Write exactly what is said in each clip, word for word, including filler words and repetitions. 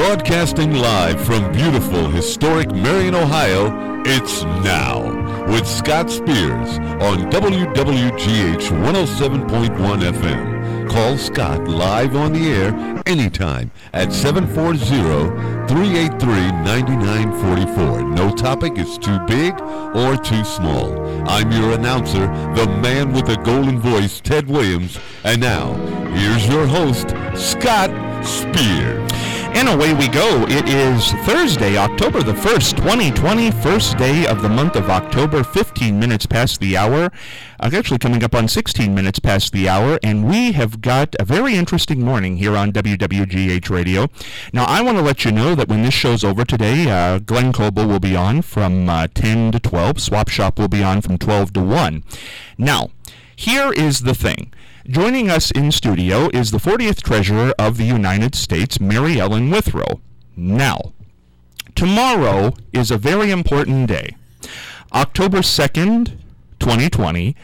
Broadcasting live from beautiful, historic Marion, Ohio, it's Now with Scott Spears on W W G H one oh seven point one F M. Call Scott live on the air anytime at seven four zero, three eight three, nine nine four four. No topic is too big or too small. I'm your announcer, the man with the golden voice, Ted Williams. And now, here's your host, Scott Spears. And away we go. It is Thursday, October the first, twenty twenty, first day of the month of October, fifteen minutes past the hour. Uh, actually coming up on sixteen minutes past the hour, and we have got a very interesting morning here on W W G H Radio. Now, I want to let you know that when this show's over today, uh, Glenn Coble will be on from uh, ten to twelve. Swap Shop will be on from twelve to one. Now, here is the thing. Joining us in studio is the fortieth Treasurer of the United States, Mary Ellen Withrow. Now, tomorrow is a very important day. October second, twenty twenty,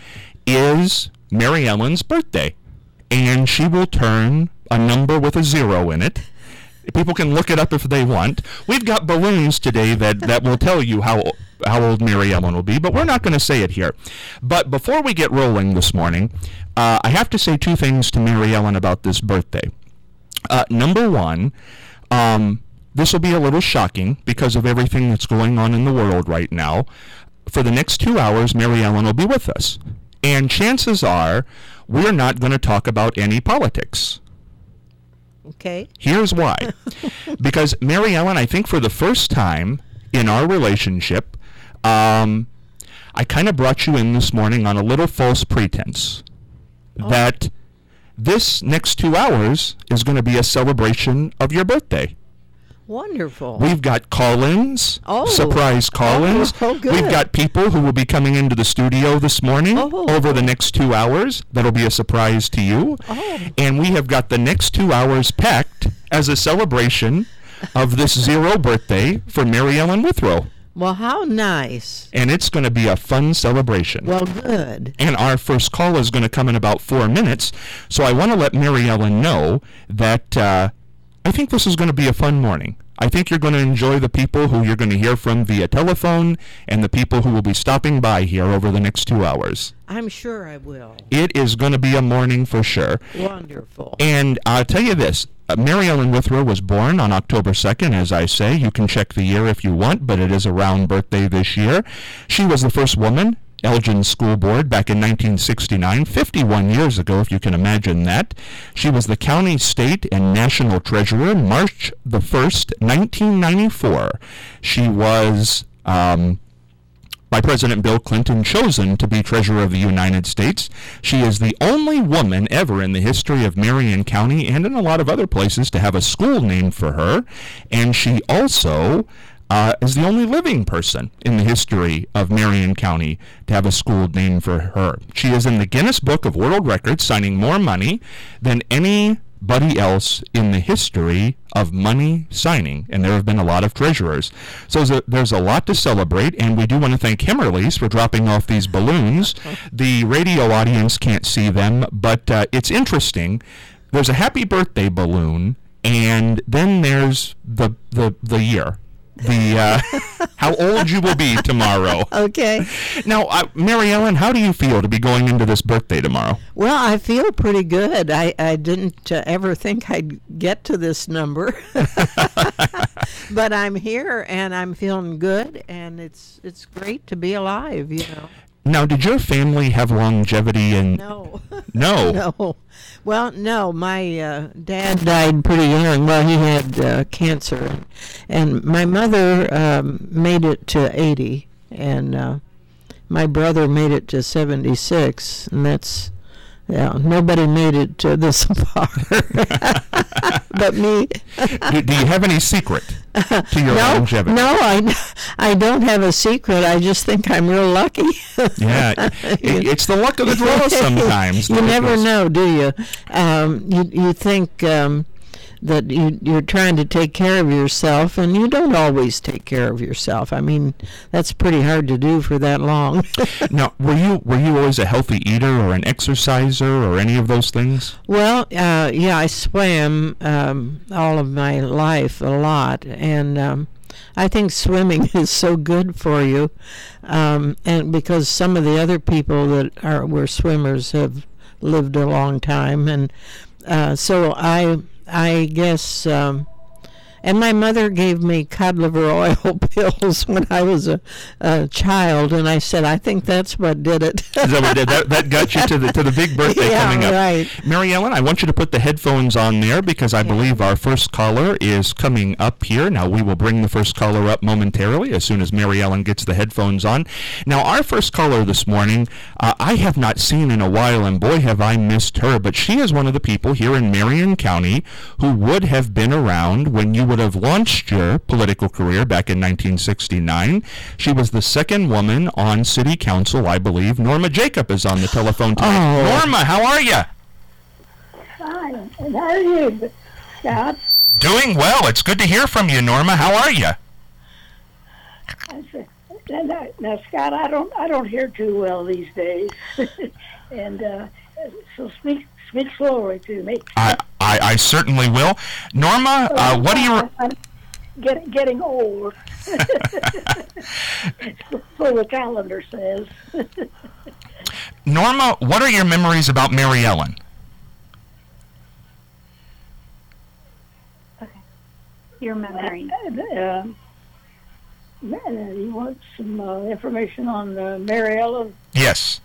is Mary Ellen's birthday, and she will turn a number with a zero in it. People can look it up if they want. We've got balloons today that, that will tell you how how old Mary Ellen will be, but we're not going to say it here. But before we get rolling this morning, uh, I have to say two things to Mary Ellen about this birthday. Uh, number one, um, this will be a little shocking because of everything that's going on in the world right now. For the next two hours, Mary Ellen will be with us. And chances are we're not going to talk about any politics. Okay. Here's why. Because Mary Ellen, I think for the first time in our relationship, um, I kind of brought you in this morning on a little false pretense oh. that this next two hours is going to be a celebration of your birthday. Wonderful. We've got call-ins, oh. surprise call-ins. Oh, oh, good. We've got people who will be coming into the studio this morning oh. over the next two hours. That'll be a surprise to you. Oh. And we have got the next two hours packed as a celebration of this zero birthday for Mary Ellen Withrow. Well, how nice. And it's going to be a fun celebration. Well, good. And our first call is going to come in about four minutes. So I want to let Mary Ellen know that uh, I think this is going to be a fun morning. I think you're going to enjoy the people who you're going to hear from via telephone and the people who will be stopping by here over the next two hours. I'm sure I will. It is going to be a morning for sure. Wonderful. And I'll tell you this. Uh, Mary Ellen Withrow was born on October second, as I say. You can check the year if you want, but it is a round birthday this year. She was the first woman, Elgin School Board, back in nineteen sixty-nine, fifty-one years ago, if you can imagine that. She was the county, state, and national treasurer March the first, nineteen ninety-four. She was, um, by President Bill Clinton, chosen to be Treasurer of the United States. She is the only woman ever in the history of Marion County and in a lot of other places to have a school named for her. And she also uh, is the only living person in the history of Marion County to have a school named for her. She is in the Guinness Book of World Records, signing more money than any anybody else in the history of money signing, and there have been a lot of treasurers. So there's a, there's a lot to celebrate, and we do want to thank Himmerleys for dropping off these balloons. The radio audience can't see them, but uh, it's interesting. There's a happy birthday balloon, and then there's the the, the year. The uh, how old you will be tomorrow. Okay. Now, uh, Mary Ellen, how do you feel to be going into this birthday tomorrow? Well, I feel pretty good. I, I didn't uh, ever think I'd get to this number. But I'm here, and I'm feeling good, and it's it's great to be alive, you know. Now, did your family have longevity? And No. No. No. Well, no. My uh, dad died pretty young. Well, he had uh, cancer, and, and my mother um, made it to eighty, and uh, my brother made it to seventy-six, and that's, yeah, nobody made it uh, this far but me. do, do you have any secret to your no, longevity? No, I, I don't have a secret. I just think I'm real lucky. Yeah, it, it's the luck of the draw sometimes. You never know, do you? Um, you, you think um, that you, you're trying to take care of yourself, and you don't always take care of yourself. I mean, that's pretty hard to do for that long. Now, were you were you always a healthy eater or an exerciser or any of those things? Well, uh, yeah, I swam um, all of my life a lot, and um, I think swimming is so good for you, um, and because some of the other people that are were swimmers have lived a long time, and uh, so I I guess. Um, And my mother gave me cod liver oil pills when I was a, a child, and I said, I think that's what did it. Is that what did? That, that got you to the to the big birthday yeah, coming up. Right. Mary Ellen, I want you to put the headphones on there because I Yeah. believe our first caller is coming up here. Now, we will bring the first caller up momentarily as soon as Mary Ellen gets the headphones on. Now, our first caller this morning, uh, I have not seen in a while, and boy, have I missed her, but she is one of the people here in Marion County who would have been around when you would have launched your political career back in nineteen sixty-nine. She was the second woman on city council, I believe. Norma Jacob is on the telephone tonight. Oh. Norma, how are you? Fine. And how are you, Scott? Doing well. It's good to hear from you, Norma. How are you? I said, now, now, now, Scott, I don't, I don't hear too well these days, and uh, so speak, speak slowly to me. I, I, I certainly will. Norma, uh, what do you... I, I'm get, getting old. So the calendar says. Norma, what are your memories about Mary Ellen? Okay. Your memory. Uh, uh, you want some uh, information on uh, Mary Ellen? Yes.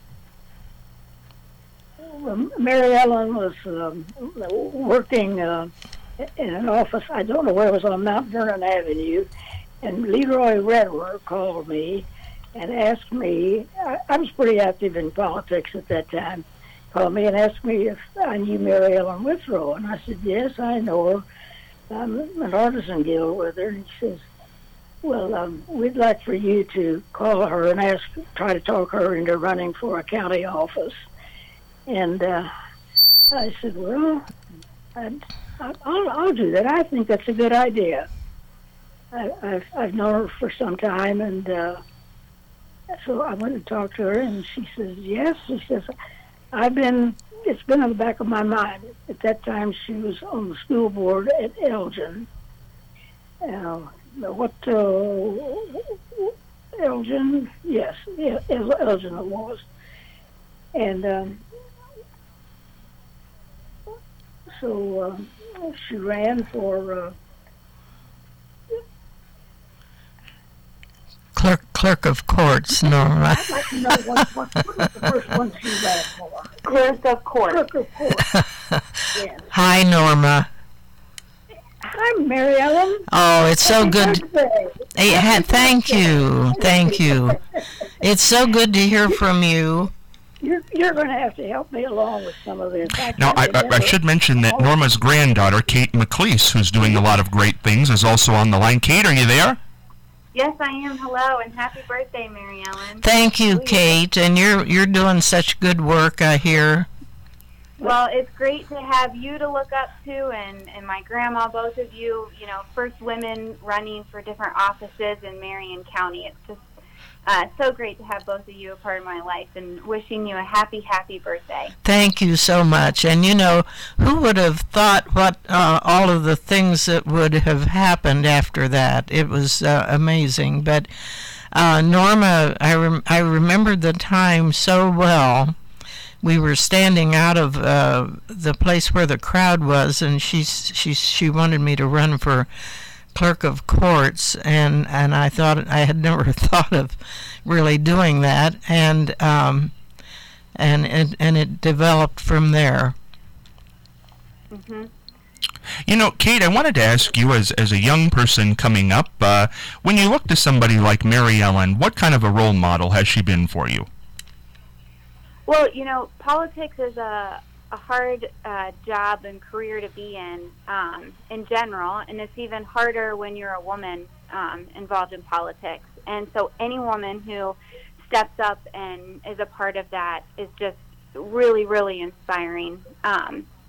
Well, Mary Ellen was um, working uh, in an office, I don't know where it was, on Mount Vernon Avenue, and Leroy Redwer called me and asked me, I, I was pretty active in politics at that time, called me and asked me if I knew Mary Ellen Withrow, and I said, yes, I know her. I'm an artisan guild with her, and he says, well, um, we'd like for you to call her and ask, try to talk her into running for a county office. And uh, I said, well, I'd, I'll, I'll do that. I think that's a good idea. I, I've, I've known her for some time, and uh, so I went and talked to her, and she says, yes. She says, I've been, it's been in the back of my mind. At that time, she was on the school board at Elgin. Uh, what, uh, Elgin? Yes, yeah, Elgin it was. And um, so uh, she ran for uh, Clerk, clerk of courts, Norma. I'd like to know what, what, what was the first one she ran for. Clerk of court. Clerk of court. Yes. Hi, Norma. Hi, Mary Ellen. Oh, it's so Happy good. birthday. Hey, ha- thank you. Thank you. It's so good to hear from you. You're, you're going to have to help me along with some of this. I Now, I, can't I, I remember. should mention that Norma's granddaughter, Kate McLeese, who's doing a lot of great things, is also on the line. Kate, are you there? Yes, I am. Hello, and happy birthday, Mary Ellen. Thank you, Kate, and you're you're doing such good work, I hear. Well, it's great to have you to look up to, and, and my grandma, both of you, you know, first women running for different offices in Marion County. It's just uh, so great to have both of you a part of my life, and wishing you a happy, happy birthday. Thank you so much. And you know, who would have thought what uh, all of the things that would have happened after that? It was uh, amazing. But uh, Norma, I rem- I remembered the time so well. We were standing out of uh, the place where the crowd was, and she she she wanted me to run for clerk of courts, and, and I thought I had never thought of really doing that, and um, and it and it developed from there. Mm-hmm. You know, Kate, I wanted to ask you, as as a young person coming up, uh, when you look to somebody like Mary Ellen, what kind of a role model has she been for you? Well, you know, politics is a, a hard uh, job and career to be in um, in general, and it's even harder when you're a woman um, involved in politics. And so any woman who steps up and is a part of that is just really, really inspiring. Um,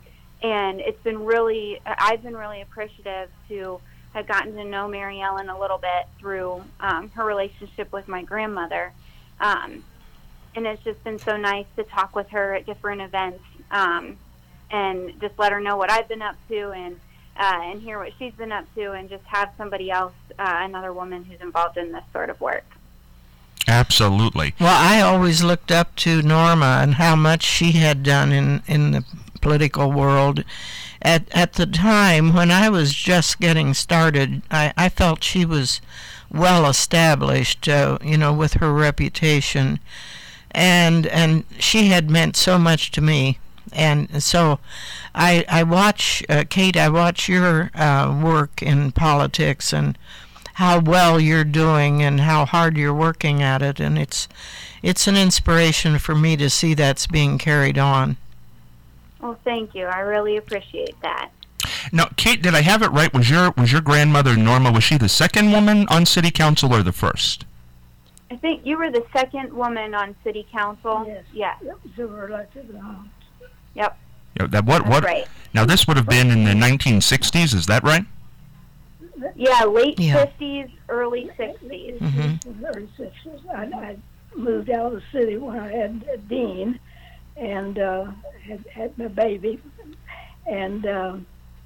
and it's been really, I've been really appreciative to have gotten to know Mary Ellen a little bit through um, her relationship with my grandmother. Um, and it's just been so nice to talk with her at different events um, and just let her know what I've been up to and uh, and hear what she's been up to, and just have somebody else, uh, another woman who's involved in this sort of work. Absolutely. Well, I always looked up to Norma and how much she had done in, in the political world. At at the time when I was just getting started, I, I felt she was well established, uh, you know, with her reputation, and and she had meant so much to me. And so I I watch, uh, Kate, I watch your uh, work in politics and how well you're doing and how hard you're working at it, and it's it's an inspiration for me to see that's being carried on. Well, thank you. I really appreciate that. Now, Kate, did I have it right? Was your was your grandmother Norma, was she the second woman on city council or the first? I think you were the second woman on city council. Yes. Yeah. Yep, so we're elected. Uh, Yep. Yeah, that what That's what? right. Now this would have been in the nineteen sixties, is that right? Yeah, late Yeah. fifties, early sixties. Mm-hmm. early sixties. I, I moved out of the city when I had uh, Dean, and uh, had had my baby, and uh,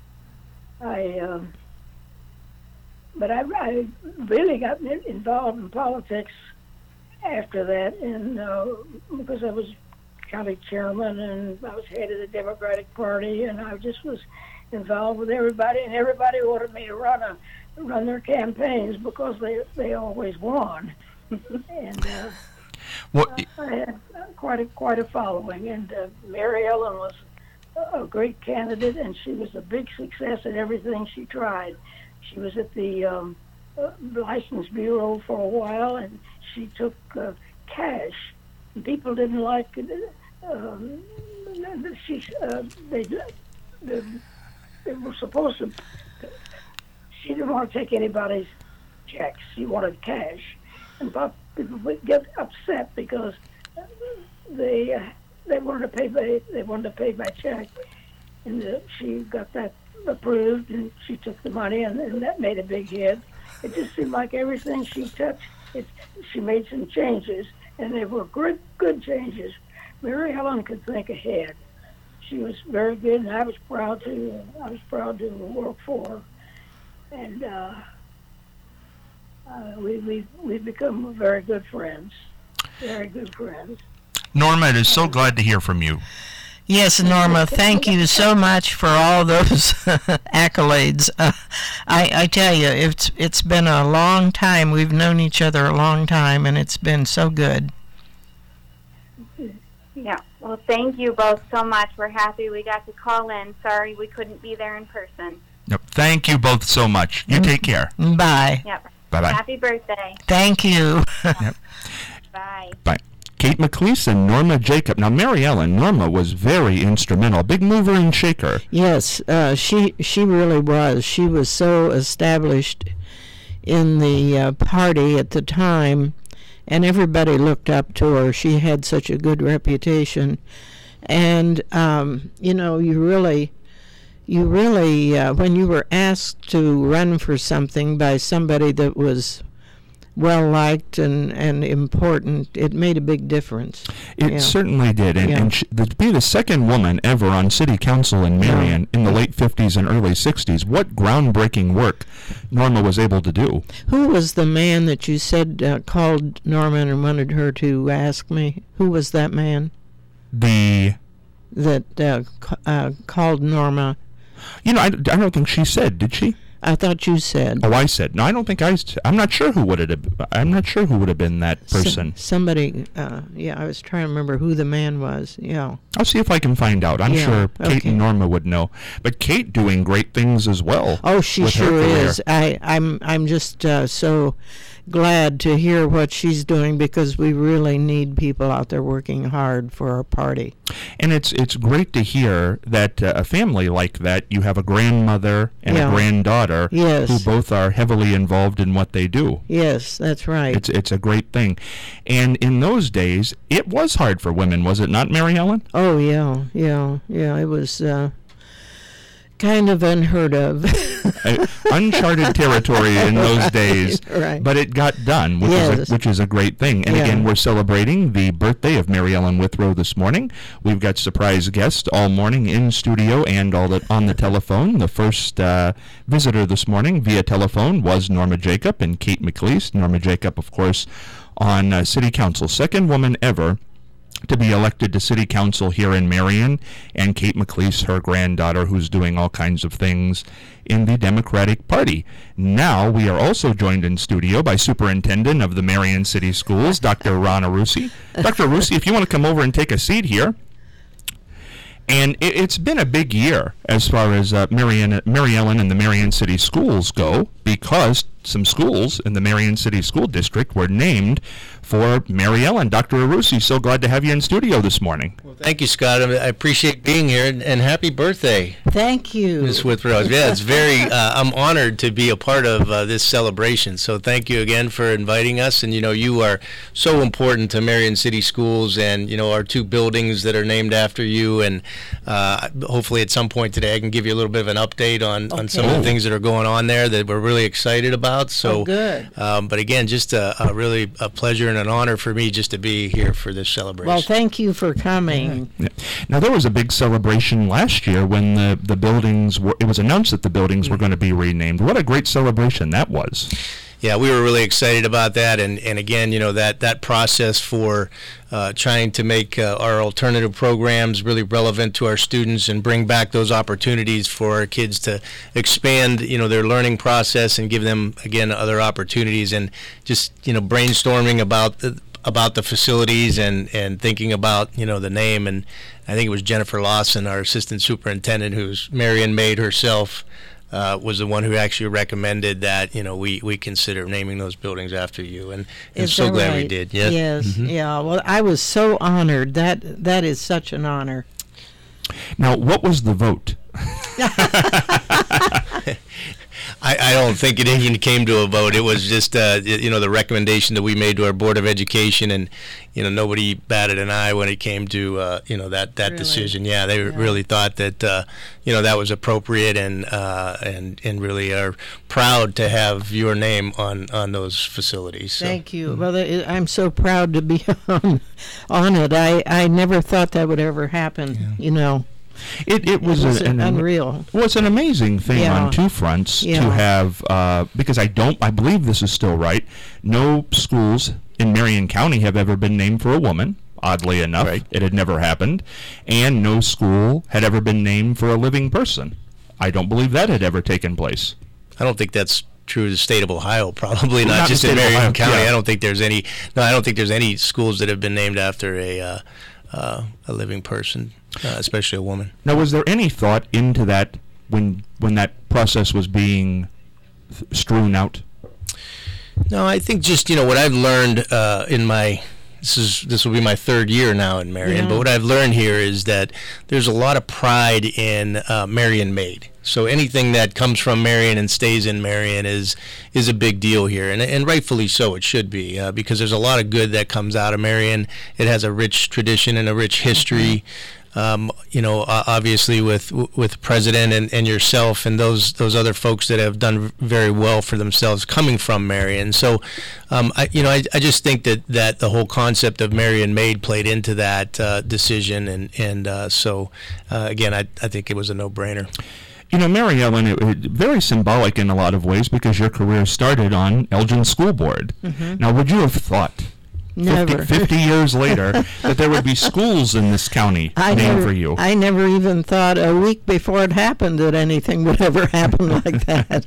I. Uh, but I, I really got in- involved in politics after that, and uh, because I was county chairman and I was head of the Democratic Party, and I just was involved with everybody, and everybody wanted me to run a run their campaigns because they they always won. And uh, Well, I had quite a quite a following, and uh, Mary Ellen was a great candidate, and she was a big success at everything she tried. She was at the um, uh, License Bureau for a while, and she took uh, cash. And people didn't like it. Um, she, uh, they, they, they were supposed to. She didn't want to take anybody's checks. She wanted cash, and people would get upset because they uh, they wanted to pay by they wanted to pay by check, and uh, she got that approved, and she took the money, and, and that made a big hit. It just seemed like everything she touched, it, she made some changes, and they were good good changes. Mary Ellen could think ahead. She was very good, and I was proud to I was proud to work for her. And uh, uh, we we we've become very good friends, very good friends. Norma, it is so glad to hear from you. Yes, Norma, thank you so much for all those accolades. Uh, I, I tell you, it's it's been a long time. We've known each other a long time, and it's been so good. Yeah. Well, thank you both so much. We're happy we got to call in. Sorry we couldn't be there in person. Yep. Thank you both so much. You take care. Bye. Yep. Bye-bye. Happy birthday. Thank you. Yep. Bye. Bye. Kate McLeese and Norma Jacob. Now, Mary Ellen, Norma was very instrumental, a big mover and shaker. Yes, uh, she she really was. She was so established in the uh, party at the time, and everybody looked up to her. She had such a good reputation, and um, you know, you really, you really, uh, when you were asked to run for something by somebody that was well liked and, and important, it made a big difference. It Yeah. certainly did. And, Yeah. and she, to be the second woman ever on city council in Marion in the late fifties and early sixties, what groundbreaking work Norma was able to do. Who was the man that you said uh, called Norman and wanted her to ask me? Who was that man The, that uh, c- uh, called Norma? you know, I, I don't think she said, did she? I thought you said. Oh, I said. No, I don't think I. s- I'm not sure who would have. I'm not sure who would have been that S- person. somebody. Uh, yeah, I was trying to remember who the man was. Yeah. I'll see if I can find out. I'm Yeah, sure Kate okay. and Norma would know. But Kate doing great things as well. Oh, she with her sure career. is. I, I'm. I'm just uh, so glad to hear what she's doing, because we really need people out there working hard for our party. And it's it's great to hear that uh, a family like that, you have a grandmother and Yeah. a granddaughter Yes. who both are heavily involved in what they do. Yes, that's right. It's it's a great thing. And in those days, it was hard for women, was it not, Mary Ellen? Oh yeah, yeah, yeah. It was. Uh, kind of unheard of. uh, uncharted territory in those days, right. but it got done, which, yes. is a, which is a great thing. And yeah. again, we're celebrating the birthday of Mary Ellen Withrow this morning. We've got surprise guests all morning in studio and all the, on the telephone. The first uh, visitor this morning via telephone was Norma Jacob and Kate McLeese. Norma Jacob, of course, on uh, City Council, second woman ever to be elected to City Council here in Marion, and Kate McLeese, her granddaughter, who's doing all kinds of things in the Democratic Party. Now we are also joined in studio by Superintendent of the Marion City Schools, Doctor Ron Arussi. Doctor Arussi, if you want to come over and take a seat here. And it, it's been a big year as far as uh, Marion, Mary Ellen and the Marion City Schools go, because some schools in the Marion City School District were named for Mary Ellen. Doctor Arussi, so glad to have you in studio this morning. Well, thank you, Scott. I appreciate being here, and, and happy birthday, Thank you, Miz Withrow. Yeah, it's very. Uh, I'm honored to be a part of uh, this celebration. So thank you again for inviting us. And you know, you are so important to Marion City Schools, and you know, our two buildings that are named after you. And uh, hopefully, at some point today, I can give you a little bit of an update on, okay. on some of the things that are going on there that we're really excited about. So oh, good. Um, but again, just a, a really a pleasure and an honor for me just to be here for this celebration. Well, thank you for coming. Yeah. Now, there was a big celebration last year when the, the buildings were, it was announced that the buildings were going to be renamed. What a great celebration that was. Yeah, we were really excited about that, and, and again, you know, that, that process for uh, trying to make uh, our alternative programs really relevant to our students and bring back those opportunities for our kids to expand, you know, their learning process and give them, again, other opportunities, and just, you know, brainstorming about the, about the facilities and, and thinking about, you know, the name. And I think it was Jennifer Lawson, our assistant superintendent, who's Marion made herself, Uh, was the one who actually recommended that, you know, we, we consider naming those buildings after you, and, and Is so that glad right? we did. Yes, Yes. Mhm. Yeah. Well, I was so honored. That that is such an honor. Now, what was the vote? I, I don't think it even came to a vote. It was just, uh, you know, the recommendation that we made to our Board of Education, and, you know, nobody batted an eye when it came to, uh, you know, that, that Really? decision. Yeah, they Yeah. really thought that, uh, you know, that was appropriate, and uh, and and really are proud to have your name on, on those facilities. So. Thank you. Well, it, I'm so proud to be on, on it. I, I never thought that would ever happen, Yeah. you know. It, it was, It was a, an unreal. Well, it's an amazing thing Yeah. on two fronts to Yeah. have, uh, because I don't, I believe this is still right, no schools in Marion County have ever been named for a woman, oddly enough. Right. It had never happened. And no school had ever been named for a living person. I don't believe that had ever taken place. I don't think that's true of the state of Ohio, probably Not not, the just state in of Marion Ohio, County. yeah. I don't think there's any. No, I don't think there's any schools that have been named after a uh, uh, a living person, uh, especially a woman. Now, was there any thought into that when when that process was being th- strewn out? No, I think just, you know, what I've learned uh, in my this is this will be my third year now in Marion, Yeah. but what I've learned here is that there's a lot of pride in uh, Marion made. So anything that comes from Marion and stays in Marion is is a big deal here, and and rightfully so. It should be, uh, because there's a lot of good that comes out of Marion. It has a rich tradition and a rich history. Um, you know, uh, obviously with with the president and, and yourself and those those other folks that have done very well for themselves coming from Marion. So, um, I you know I, I just think that, that the whole concept of Marion Made played into that uh, decision, and and uh, so uh, again I I think it was a no-brainer. You know, Mary Ellen, it, it, very symbolic in a lot of ways because your career started on Elgin School Board. Mm-hmm. Now, would you have thought Never. fifty, fifty years later that there would be schools in this county I named never, for you? I never even thought a week before it happened that anything would ever happen like that.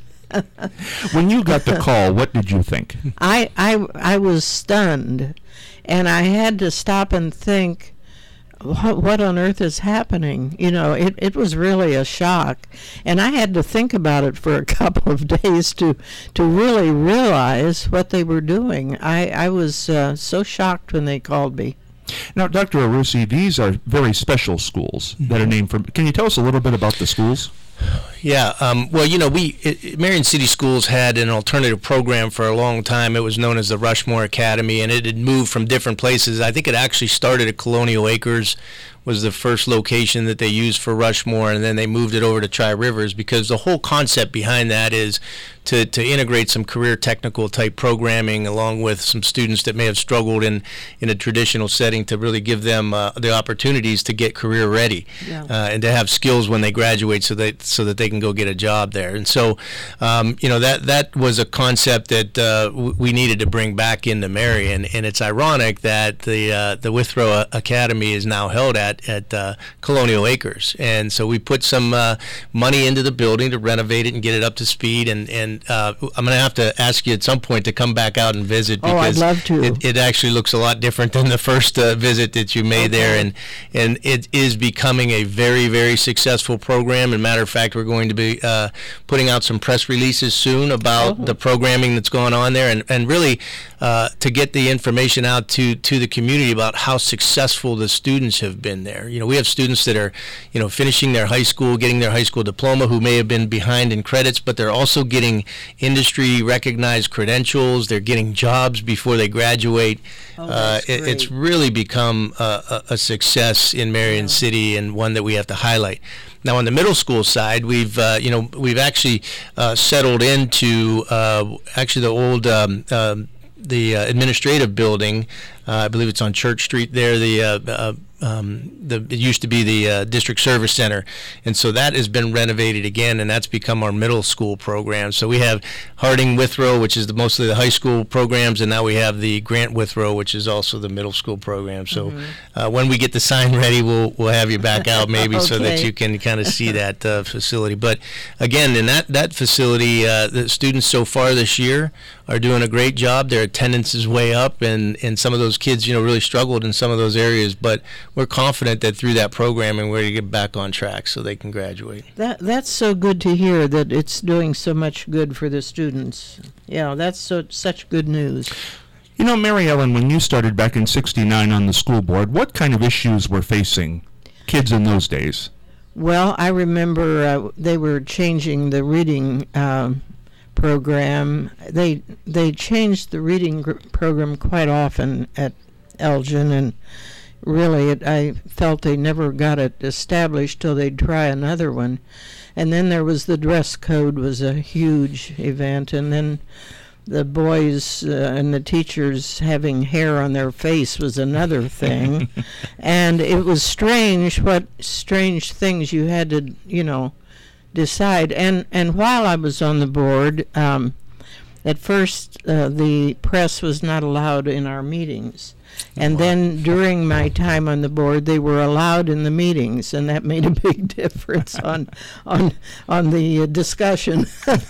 When you got the call, what did you think? I, I, I was stunned, and I had to stop and think, what, what on earth is happening? You know, it, it was really a shock, and I had to think about it for a couple of days to to really realize what they were doing. I, I was uh, so shocked when they called me. Now, Doctor Arussi, these are very special schools that are named for. Can you tell us a little bit about the schools? Yeah, um, well, you know, we it, it- Marion City Schools had an alternative program for a long time. It was known as the Rushmore Academy, and it had moved from different places. I think it actually started at Colonial Acres, was the first location that they used for Rushmore, and then they moved it over to Tri-Rivers, because the whole concept behind that is to, to integrate some career technical type programming along with some students that may have struggled in, in a traditional setting, to really give them uh, the opportunities to get career ready, yeah. uh, and to have skills when they graduate, so that so that they can go get a job there. And so, um, you know, that that was a concept that uh, w- we needed to bring back into Marion. And it's ironic that the uh, the Withrow Academy is now held at at uh, Colonial Acres, and so we put some uh, money into the building to renovate it and get it up to speed. And and uh, I'm going to have to ask you at some point to come back out and visit, Oh, I'd because love to. It, it actually looks a lot different than the first uh, visit that you made Okay. there, and and it is becoming a very, very successful program. And matter of fact, we're going to be uh, putting out some press releases soon about Oh. the programming that's going on there, and and really uh, to get the information out to to the community about how successful the students have been there. You know, we have students that are, you know, finishing their high school, getting their high school diploma, who may have been behind in credits, but they're also getting industry recognized credentials. They're getting jobs before they graduate. Oh, uh, that's it, it's great. really become a, a, a success in Marion Yeah. City, and one that we have to highlight. Now, on the middle school side, we've uh, you know we've actually uh, settled into uh, actually the old um, um, the uh, administrative building. Uh, I believe it's on Church Street there. The uh, uh, um, the it used to be the uh, District Service Center, and so that has been renovated again, and that's become our middle school program. So we have Harding Withrow, which is the, mostly the high school programs, and now we have the Grant Withrow, which is also the middle school program. So uh, when we get the sign ready, we'll we'll have you back out maybe so that Okay. you can kind of see that uh, facility. But again, in that that facility, uh, the students so far this year are doing a great job. Their attendance is way up, and, and some of those kids, you know, really struggled in some of those areas. But we're confident that through that programming, we're going to get back on track so they can graduate. That that's so good to hear, that it's doing so much good for the students. Yeah, that's so such good news. You know, Mary Ellen, when you started back in sixty-nine on the school board, what kind of issues were facing kids in those days? Well, I remember uh, they were changing the reading um, program. They they changed the reading gr- program quite often at Elgin, and really, it, I felt they never got it established till they'd try another one. And then there was the dress code was a huge event, and then the boys uh, and the teachers having hair on their face was another thing. And it was strange what strange things you had to, you know, decide. And and while I was on the board, um, at first uh, the press was not allowed in our meetings. And then during my time on the board, they were allowed in the meetings, and that made a big difference on on on the uh, discussion.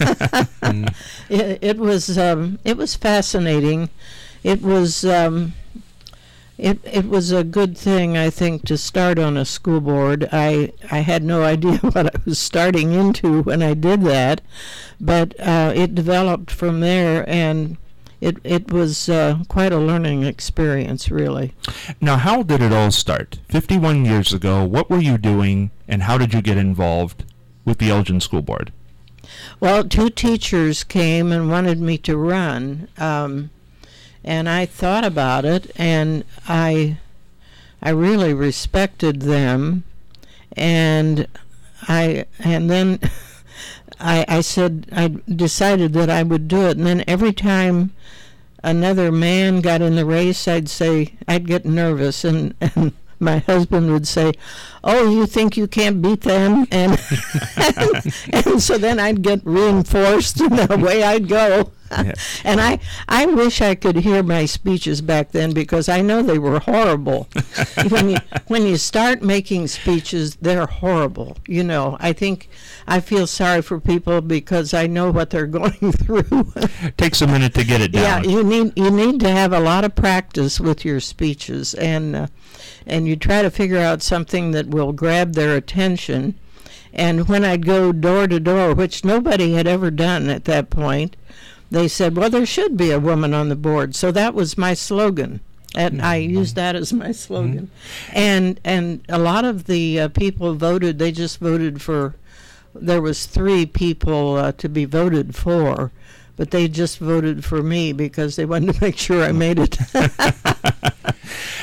it, it was um, it was fascinating. It was um, it it was a good thing, I think, to start on a school board. I I had no idea what I was starting into when I did that, but uh, it developed from there, and It it was uh, quite a learning experience, really. Now, how did it all start? fifty-one years ago, what were you doing, and how did you get involved with the Elgin School Board? Well, two teachers came and wanted me to run, um, and I thought about it, and I I really respected them, and I and then I I said I decided that I would do it, and then every time another man got in the race, I'd say, I'd get nervous, and, and my husband would say, "Oh, you think you can't beat them?" And, and, and so then I'd get reinforced, and away I'd go. Yeah. And I, I wish I could hear my speeches back then, because I know they were horrible. when you when you start making speeches, they're horrible. You know, I think I feel sorry for people because I know what they're going through. Takes a minute to get it down. Yeah, you need you need to have a lot of practice with your speeches, and uh, and you try to figure out something that will grab their attention. And when I'd go door to door, which nobody had ever done at that point, they said, "Well, there should be a woman on the board." So that was my slogan, and mm-hmm. I used that as my slogan. Mm-hmm. And and a lot of the uh, people voted. They just voted for. There was three people uh, to be voted for, but they just voted for me because they wanted to make sure I made it.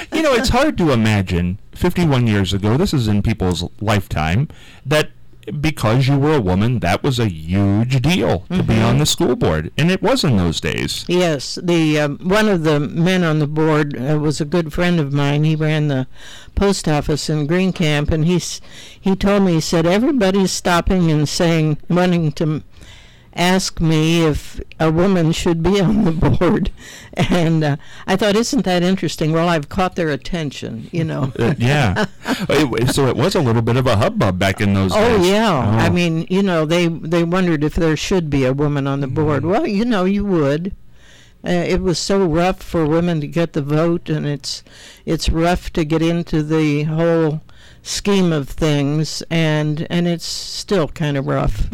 You know, it's hard to imagine fifty-one years ago, this is in people's lifetime, that because you were a woman, that was a huge deal to mm-hmm. be on the school board, and it was in those days. Yes, the um, one of the men on the board uh, was a good friend of mine. He ran the post office in Greencamp, and he's he told me, he said, everybody's stopping and saying, wanting to ask me if a woman should be on the board. And uh, I thought, isn't that interesting? Well, I've caught their attention, you know. uh, yeah. It, so it was a little bit of a hubbub back in those oh, days. Yeah. Oh, yeah. I mean, you know, they, they wondered if there should be a woman on the board. Mm-hmm. Well, you know, you would. Uh, it was so rough for women to get the vote, and it's it's rough to get into the whole scheme of things, and and it's still kind of rough.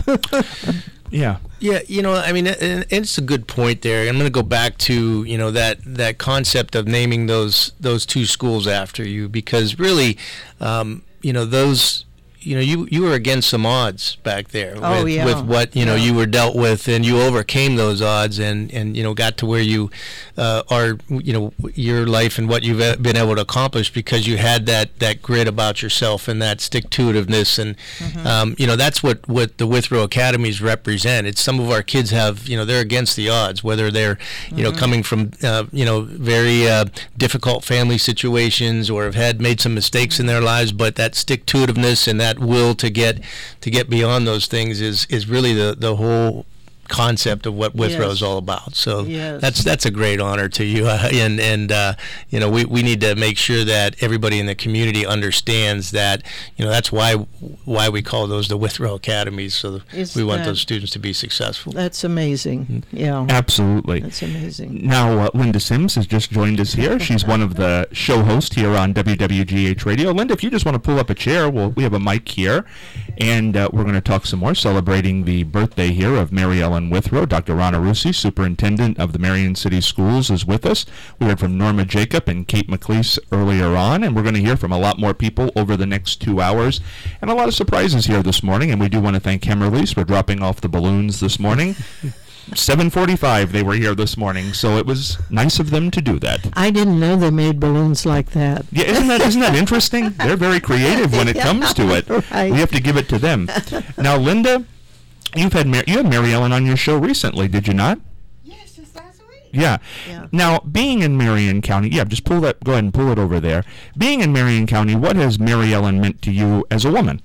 Yeah. Yeah, you know, I mean, and it's a good point there. I'm going to go back to, you know, that, that concept of naming those those two schools after you, because really, um, you know, those, you know, you, you were against some odds back there oh, with, yeah. with what, you know, yeah. you were dealt with, and you overcame those odds and, and you know, got to where you uh, are, you know, your life and what you've been able to accomplish because you had that, that grit about yourself and that stick-to-itiveness. And, mm-hmm. um, you know, that's what, what the Withrow Academies represent. It's some of our kids have, you know, they're against the odds, whether they're, you mm-hmm. know, coming from, uh, you know, very uh, difficult family situations or have had made some mistakes in their lives, but that stick-to-itiveness and that will to get to get beyond those things is is really the the whole concept of what Withrow is yes. all about. So yes. that's that's a great honor to you, uh, and and uh, you know we, we need to make sure that everybody in the community understands that, you know, that's why why we call those the Withrow Academies. So Is we want that, those students to be successful. That's amazing. Mm-hmm. Yeah, absolutely. That's amazing. Now uh, Linda Sims has just joined us here. She's one of the show hosts here on W W G H Radio. Linda, if you just want to pull up a chair, well, we have a mic here, and uh, we're going to talk some more, celebrating the birthday here of Mary Ellen Withrow. Doctor Ronna Russi, Superintendent of the Marion City Schools, is with us. We heard from Norma Jacob and Kate McLeese earlier on, and we're going to hear from a lot more people over the next two hours, and a lot of surprises here this morning, and we do want to thank Hemmerleys for dropping off the balloons this morning. seven forty-five they were here this morning, so it was nice of them to do that. I didn't know they made balloons like that. Yeah, isn't that isn't that interesting? They're very creative when it yeah, comes to it. Right. We have to give it to them. Now, Linda, You've had Mar- you had Mary Ellen on your show recently, did you not? Yes, just last week. Yeah. yeah. Now, being in Marion County, yeah, just pull that. Go ahead and pull it over there. Being in Marion County, what has Mary Ellen meant to you as a woman?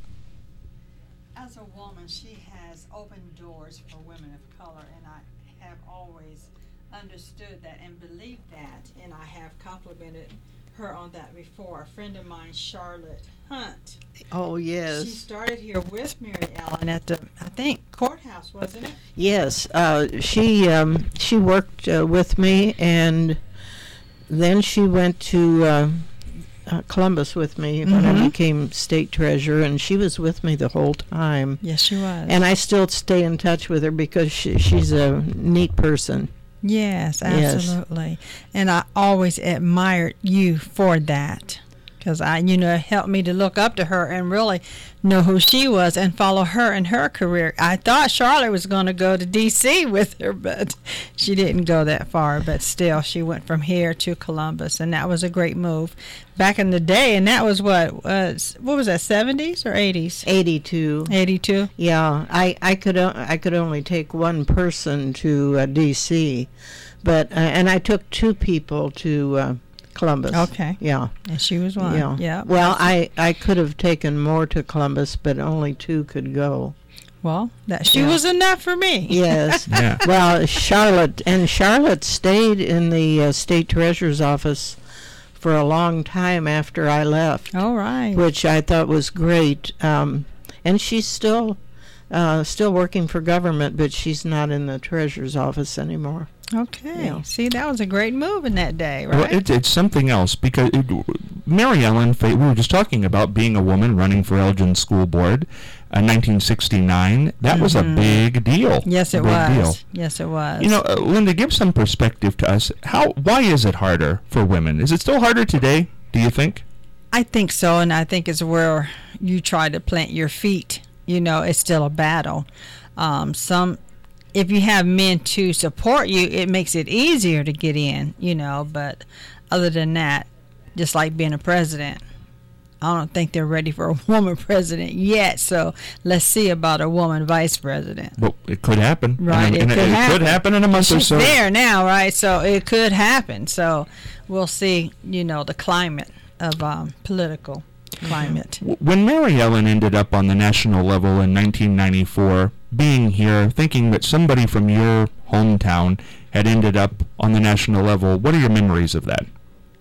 As a woman, she has opened doors for women of color, and I have always understood that and believed that, and I have complimented her on that before. A friend of mine, Charlotte Hunt. Oh, yes. She started here with Mary Ellen at the, I think, courthouse, wasn't it? Yes. Uh, she um, she worked uh, with me, and then she went to uh, uh, Columbus with me mm-hmm. when I became state treasurer, and she was with me the whole time. Yes, she was. And I still stay in touch with her because she, she's a neat person. Yes, absolutely. Yes. And I always admired you for that. Because I, you know, it helped me to look up to her and really know who she was and follow her in her career. I thought Charlotte was going to go to D C with her, but she didn't go that far. But still, she went from here to Columbus, and that was a great move back in the day. And that was what, uh, what was that, seventies or eighties? eighty-two. eighty-two. Yeah, I I could o- I could only take one person to uh, D C, but uh, and I took two people to. Uh, Columbus. Okay. Yeah. And she was one. Yeah. yeah. Well, I, I could have taken more to Columbus, but only two could go. Well, that she yeah. was enough for me. Yes. Yeah. Well, Charlotte, and Charlotte stayed in the uh, state treasurer's office for a long time after I left. All right. Which I thought was great. Um, and she's still uh, still working for government, but she's not in the treasurer's office anymore. Okay. Yeah. See, that was a great move in that day, right? Well, it, it's something else because it, Mary Ellen, we were just talking about being a woman running for Elgin School Board in nineteen sixty-nine. That mm-hmm. was a big deal. Yes, it big was. Deal. Yes, it was. You know, uh, Linda, give some perspective to us. How? Why is it harder for women? Is it still harder today, do you think? I think so, and I think it's where you try to plant your feet. You know, it's still a battle. Um, some... If you have men to support you, it makes it easier to get in, you know, but other than that, just like being a president. I don't think they're ready for a woman president yet. So let's see about a woman vice president. Well, it could happen. Right, in a, it, in could, a, it happen. could happen in a month She's or so. there now, right? So it could happen. So we'll see, you know, the climate of um, political climate. When Mary Ellen ended up on the national level in nineteen ninety-four, being here, thinking that somebody from your hometown had ended up on the national level, what are your memories of that?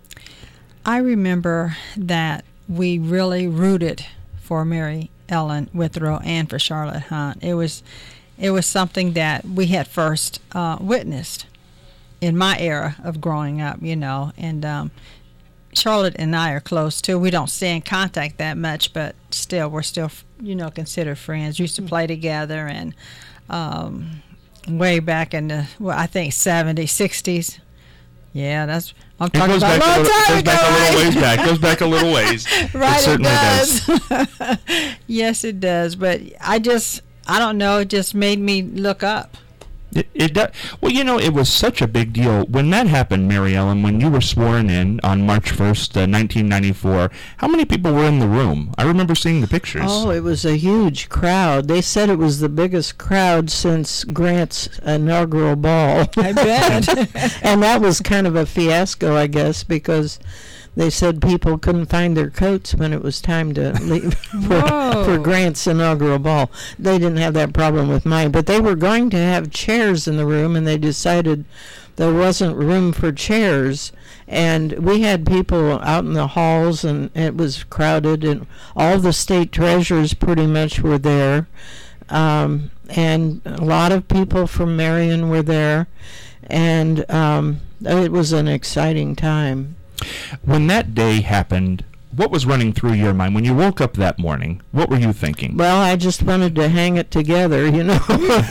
I remember that we really rooted for Mary Ellen Withrow and for Charlotte Hunt. It was, it was something that we had first uh, witnessed in my era of growing up, you know, and um, Charlotte and I are close too. We don't stay in contact that much, but still, we're still, you know, considered friends. We used to play together, and um, way back in the, well, I think seventies, sixties. Yeah, that's, I'm talking goes about back a long a little, time goes ago, back a right? little ways back. Goes back a little ways. Right, it certainly it does. does. Yes, it does. But I just, I don't know, it just made me look up. It, it does. Well, you know, it was such a big deal when that happened, Mary Ellen. When you were sworn in on March first, uh, nineteen ninety-four. How many people were in the room? I remember seeing the pictures. Oh, it was a huge crowd. They said it was the biggest crowd since Grant's inaugural ball. I bet. And that was kind of a fiasco, I guess, because they said people couldn't find their coats when it was time to leave for, for Grant's inaugural ball. They didn't have that problem with mine, but they were going to have chairs in the room, and they decided there wasn't room for chairs. And we had people out in the halls, and it was crowded, and all the state treasurers pretty much were there. Um, and a lot of people from Marion were there, and um, it was an exciting time. When that day happened, what was running through your mind? When you woke up that morning, what were you thinking? Well, I just wanted to hang it together, you know.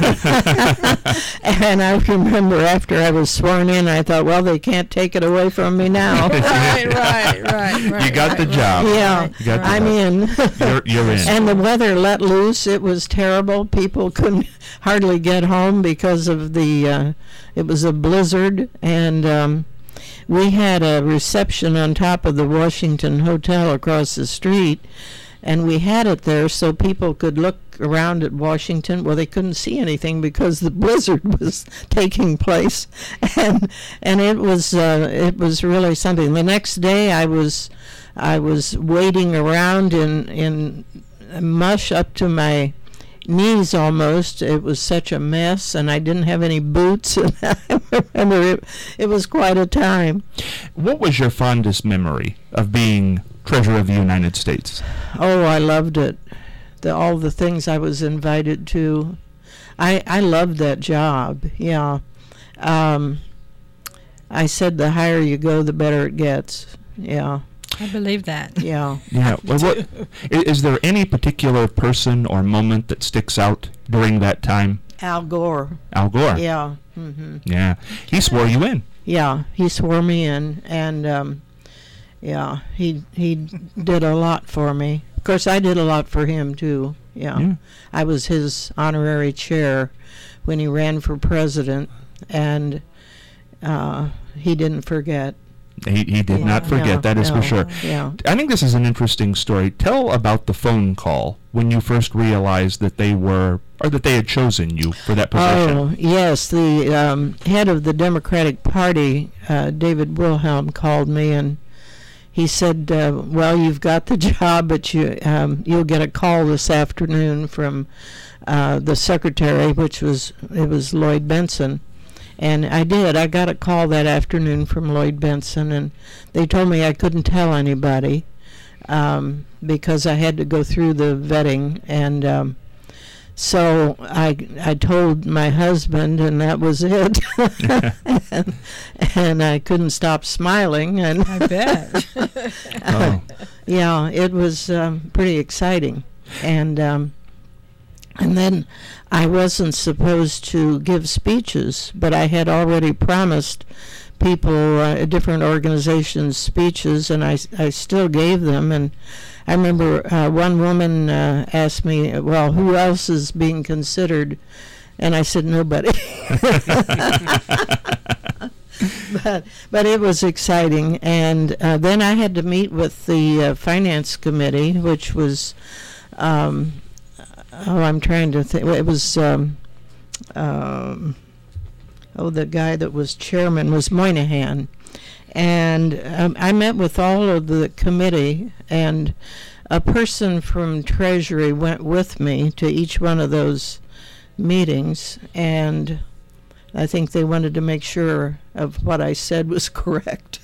And I remember after I was sworn in, I thought, well, they can't take it away from me now. right, right, right, right. You got right, the right. job. Yeah, You got the I'm job. in. You're, you're in. And the weather let loose. It was terrible. People couldn't hardly get home because of the, uh, it was a blizzard, and um, we had a reception on top of the Washington Hotel across the street, and we had it there so people could look around at Washington. Well, they couldn't see anything because the blizzard was taking place, and and it was uh, it was really something. The next day, I was I was wading around in in mush up to my knees almost. It was such a mess, and I didn't have any boots. And I remember it, it was quite a time. What was your fondest memory of being Treasurer of the United States? Oh, I loved it. The, all the things I was invited to. I, I loved that job, yeah. Um, I said the higher you go, the better it gets, yeah. I believe that. Yeah. Yeah. Well, what, is, is there any particular person or moment that sticks out during that time? Al Gore. Al Gore. Yeah. Mm-hmm. Yeah. He swore you in. Yeah, he swore me in, and um, yeah, he he did a lot for me. Of course, I did a lot for him too. Yeah, Yeah. I was his honorary chair when he ran for president, and uh, he didn't forget. He he did Yeah, not forget, no, that is no, for sure. Yeah. I think this is an interesting story. Tell about the phone call when you first realized that they were, or that they had chosen you for that position. Oh, yes. The um, head of the Democratic Party, uh, David Wilhelm, called me, and he said, uh, well, you've got the job, but you, um, you'll get a call this afternoon from uh, the secretary, which was, it was Lloyd Benson. And I did. I got a call that afternoon from Lloyd Benson, and they told me I couldn't tell anybody um, because I had to go through the vetting. And um, so I I told my husband, and that was it. and, and I couldn't stop smiling. And I bet. Oh. Yeah, it was um, pretty exciting. And um, and then I wasn't supposed to give speeches, but I had already promised people, uh, different organizations, speeches, and I, I still gave them. And I remember uh, one woman uh, asked me, well, who else is being considered? And I said, nobody. but but it was exciting, and uh, then I had to meet with the uh, finance committee, which was, um, oh, I'm trying to think. It was, um, um, oh, the guy that was chairman was Moynihan, and um, I met with all of the committee, and a person from Treasury went with me to each one of those meetings, and I think they wanted to make sure of what I said was correct.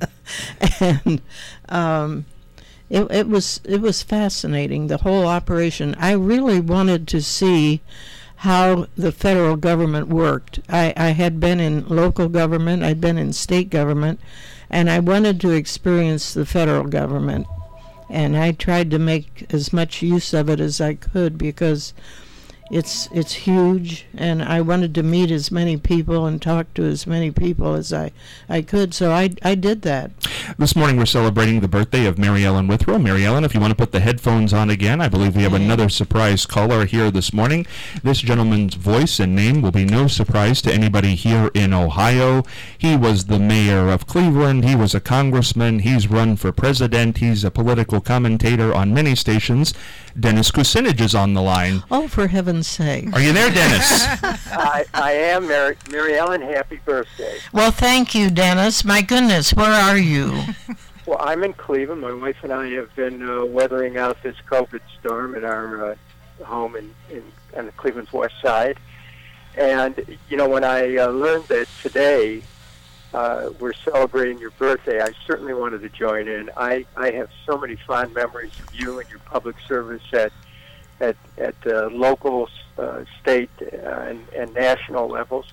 and um, it, it was it was fascinating, the whole operation. I really wanted to see how the federal government worked. I, I had been in local government, I'd been in state government, and I wanted to experience the federal government. And I tried to make as much use of it as I could, because It's it's huge, and I wanted to meet as many people and talk to as many people as I, I could, so I, I did that. This morning we're celebrating the birthday of Mary Ellen Withrow. Mary Ellen, if you want to put the headphones on again, I believe we have Okay. another surprise caller here this morning. This gentleman's voice and name will be no surprise to anybody here in Ohio. He was the mayor of Cleveland. He was a congressman. He's run for president. He's a political commentator on many stations. Dennis Kucinich is on the line. Oh, for heaven's sake. Are you there, Dennis? I, I am, Mary, Mary Ellen. Happy birthday. Well, thank you, Dennis. My goodness, where are you? Well, I'm in Cleveland. My wife and I have been uh, weathering out this COVID storm at our uh, home in, in on the Cleveland's west side. And, you know, when I uh, learned that today uh, we're celebrating your birthday, I certainly wanted to join in. I, I have so many fond memories of you and your public service at at, at uh, local, uh, state, uh, and, and national levels.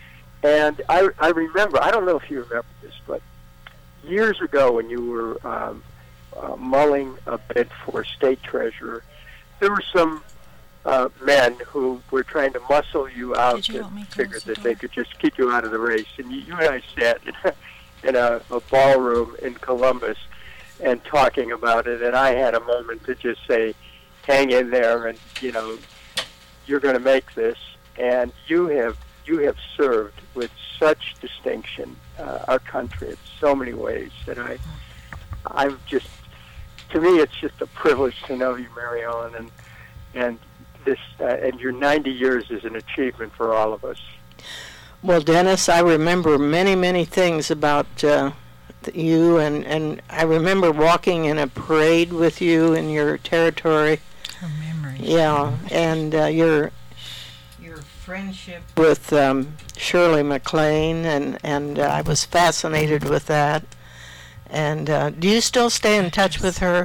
And I, I remember, I don't know if you remember this, but years ago when you were um, uh, mulling a bid for state treasurer, there were some uh, men who were trying to muscle you out Did you and want me to figured close the that they door? could just keep you out of the race. And you, you and I sat in a, in a, a ballroom in Columbus and talking about it, and I had a moment to just say, hang in there, and, you know, you're going to make this. And you have you have served with such distinction uh, our country in so many ways that I, I'm just, to me, it's just a privilege to know you, Mary Ellen, and and this uh, and your ninety years is an achievement for all of us. Well, Dennis, I remember many, many things about uh, you, and, and I remember walking in a parade with you in your territory. Her memory. Yeah, and uh, your your friendship with um, Shirley MacLaine, and and uh, I was fascinated with that. And uh, do you still stay in touch with her?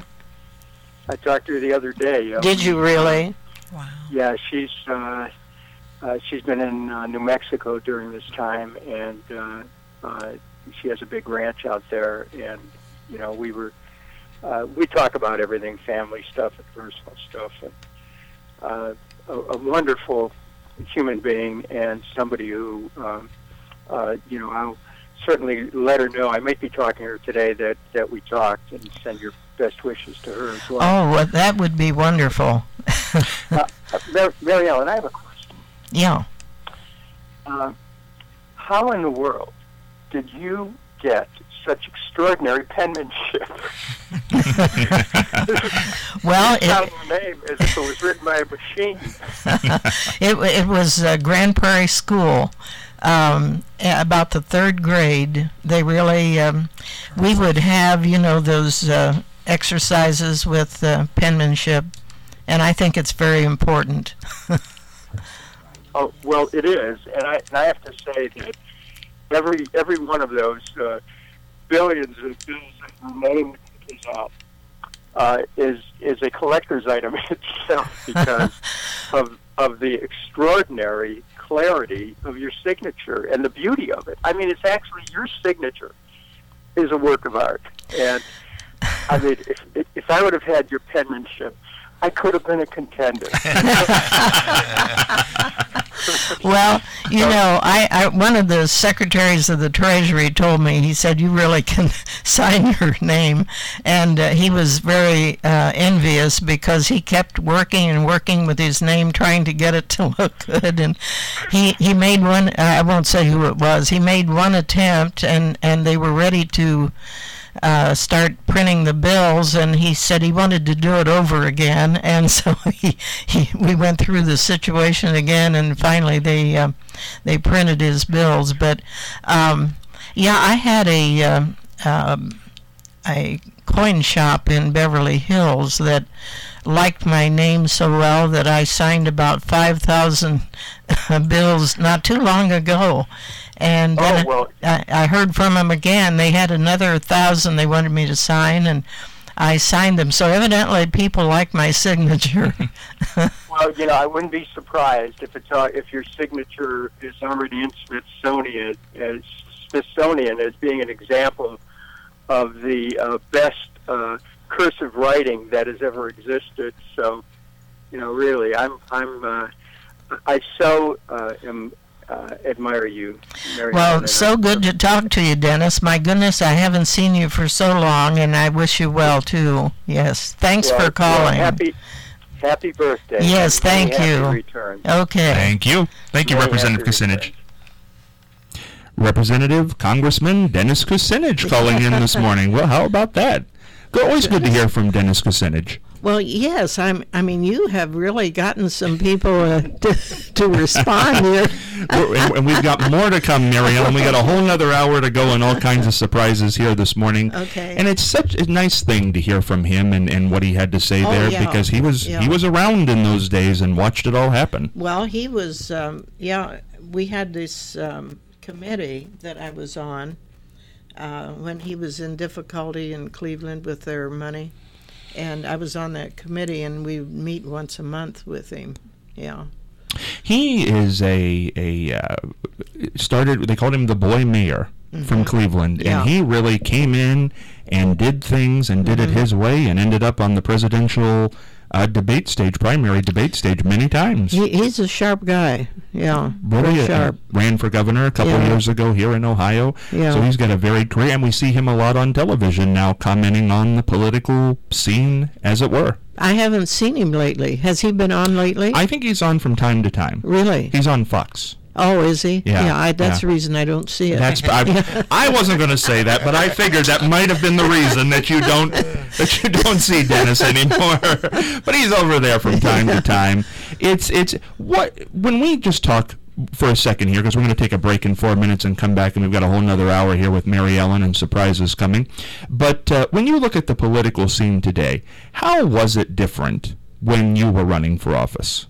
I talked to her the other day. Uh, Did you really? Wow. Yeah, she's uh, uh, she's been in uh, New Mexico during this time, and uh, uh, she has a big ranch out there. And you know, we were uh, we talk about everything, family stuff and personal stuff, and uh, a, a wonderful human being, and somebody who um, uh, you know, I'll certainly let her know. I might be talking to her today that that we talked, and send your best wishes to her as well. Oh, well, that would be wonderful. uh, uh, Mary, Mary Ellen, I have a question. Yeah. Uh, how in the world did you get such extraordinary penmanship? Well, It's not it, your name as if it was written by a machine. it it was uh, Grand Prairie School. Um, about the third grade, they really um, we would have, you know, those uh, exercises with uh, penmanship, and I think it's very important. Oh, well, it is, and I and I have to say that every every one of those uh, billions of bills that your name is on uh, is is a collector's item itself because of of the extraordinary clarity of your signature and the beauty of it. I mean, it's actually your signature is a work of art, and I mean, if if I would have had your penmanship, I could have been a contender. Well, you know, I, I one of the secretaries of the Treasury told me, he said, you really can sign your name. And uh, he was very uh, envious because he kept working and working with his name, trying to get it to look good. And he, he made one, uh, I won't say who it was, he made one attempt, and, and they were ready to Uh, start printing the bills, and he said he wanted to do it over again, and so he, he we went through the situation again, and finally they uh, they printed his bills. But um, yeah, I had a um, um, a coin shop in Beverly Hills that liked my name so well that I signed about five thousand bills not too long ago. And then oh, well. I, I heard from them again. They had another thousand they wanted me to sign, and I signed them. So evidently people like my signature. Well, you know, I wouldn't be surprised if it's uh, if your signature is already in Smithsonian as Smithsonian as being an example of the uh, best uh, cursive writing that has ever existed. So, you know, really, I'm I'm uh, I so uh, am. Uh, admire you. Mary Well, Ellen, so good to talk to you, Dennis. My goodness, I haven't seen you for so long, and I wish you well, too. Yes, thanks well, for calling. Well, happy, happy birthday. Yes, thank happy you. Return. Okay. Thank you. Thank you, Very Representative happy Kucinich. Representative Congressman Dennis Kucinich calling in this morning. Well, how about that? Always good to hear from Dennis Kucinich. Well, yes, I'm. I mean, you have really gotten some people uh, to, to respond here. We're, and, and we've got more to come, Mary Ellen. We got a whole other hour to go and all kinds of surprises here this morning. Okay. And it's such a nice thing to hear from him and, and what he had to say Oh, there yeah. because he was Yeah. he was around in those days and watched it all happen. Well, he was. Um, yeah, we had this um, committee that I was on uh, when he was in difficulty in Cleveland with their money. And I was on that committee, and we meet once a month with him. Yeah. He is a a uh, started. They called him the boy mayor mm-hmm. from Cleveland, Yeah. and he really came in and did things and did Mm-hmm. it his way, and ended up on the presidential uh, debate stage, primary debate stage, many times. He, he's a sharp guy. Yeah. Really, Very uh, sharp. ran for governor a couple Yeah. years ago here in Ohio. Yeah. So he's got a varied career, and we see him a lot on television now, commenting on the political scene, as it were. I haven't seen him lately. Has he been on lately? I think he's on from time to time. Really? He's on Fox. Oh, is he? Yeah, I, that's yeah. the reason I don't see it. That's I, I wasn't going to say that, but I figured that might have been the reason that you don't that you don't see Dennis anymore. But he's over there from time to time. It's it's what when we just talk for a second here, because we're going to take a break in four minutes and come back, and we've got a whole nother hour here with Mary Ellen and surprises coming. But uh, when you look at the political scene today, how was it different when you were running for office?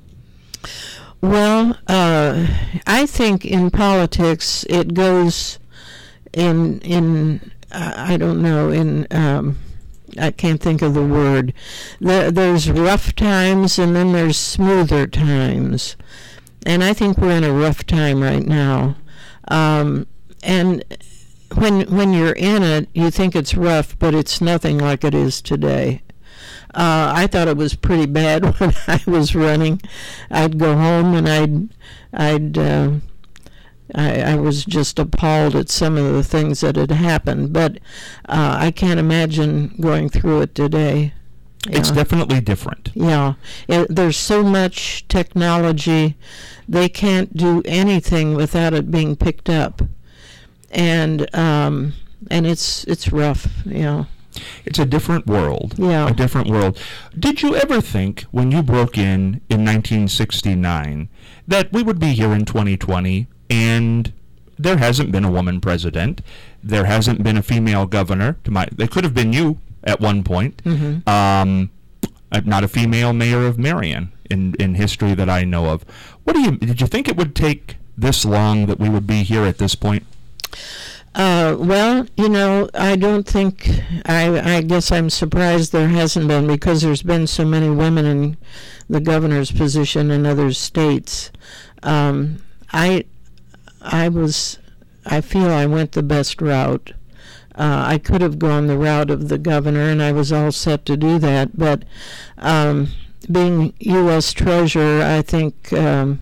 Well, uh, I think in politics it goes in in uh, I don't know in um, I can't think of the word. There, there's rough times and then there's smoother times, and I think we're in a rough time right now. Um, and when when you're in it, you think it's rough, but it's nothing like it is today. Uh, I thought it was pretty bad when I was running. I'd go home and I'd, I'd, uh, I, I was just appalled at some of the things that had happened. But uh, I can't imagine going through it today. It's Yeah. definitely different. Yeah, it, there's so much technology, they can't do anything without it being picked up, and um, and it's it's rough. Yeah. It's a different world. Yeah. A different world. Did you ever think, when you broke in in nineteen sixty-nine, that we would be here in twenty twenty and there hasn't been a woman president, there hasn't been a female governor? To my, they could have been you at one point. Mm-hmm. Um, uh, not a female mayor of Marion in in history that I know of. What do you? Did you think it would take this long that we would be here at this point? Uh, well, you know, I don't think, I, I guess I'm surprised there hasn't been, because there's been so many women in the governor's position in other states. Um, I, I was, I feel I went the best route. Uh, I could have gone the route of the governor, and I was all set to do that, but um, being U S Treasurer, I think um,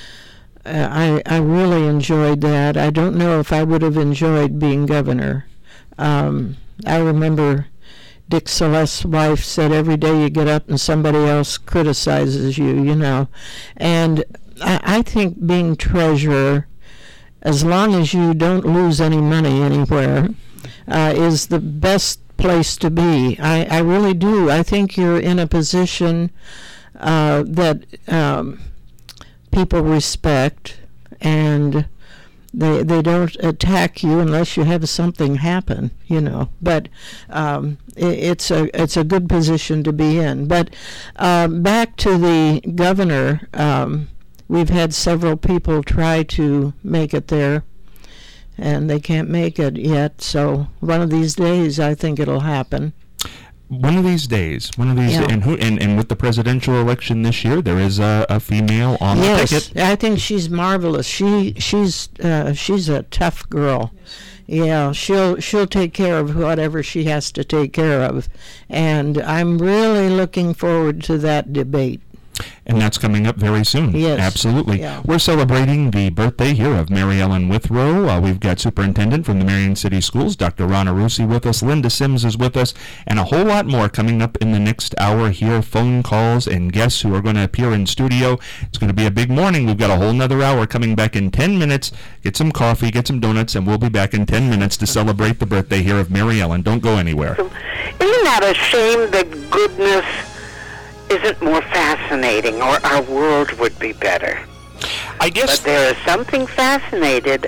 I I really enjoyed that. I don't know if I would have enjoyed being governor. Um, I remember Dick Celeste's wife said every day you get up and somebody else criticizes you, you know. And I, I think being treasurer, as long as you don't lose any money anywhere, uh, is the best place to be. I, I really do. I think you're in a position uh, that um, people respect, and they they don't attack you unless you have something happen, you know. But um, it, it's a it's a good position to be in. But uh, back to the governor, um, we've had several people try to make it there, and they can't make it yet. So one of these days, I think it'll happen. One of these days, one of these, Yeah. and who, and, and with the presidential election this year, there is a, a female on Yes, the ticket. I think she's marvelous. She she's uh, she's a tough girl. Yeah, she'll she'll take care of whatever she has to take care of, and I'm really looking forward to that debate. And that's coming up very soon. Yes. Absolutely. Yeah. We're celebrating the birthday here of Mary Ellen Withrow. Uh, we've got Superintendent from the Marion City Schools, Doctor Ron Arusi, with us. Linda Sims is with us, and a whole lot more coming up in the next hour here. Phone calls and guests who are going to appear in studio. It's going to be a big morning. We've got a whole nother hour coming back in ten minutes. Get some coffee, get some donuts, and we'll be back in ten minutes to celebrate the birthday here of Mary Ellen. Don't go anywhere. Isn't that a shame that goodness isn't more fascinating, or our world would be better? I guess. But there is something fascinated.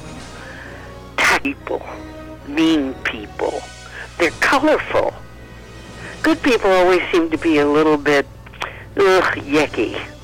People, mean people, they're colorful. Good people always seem to be a little bit ugh, yucky.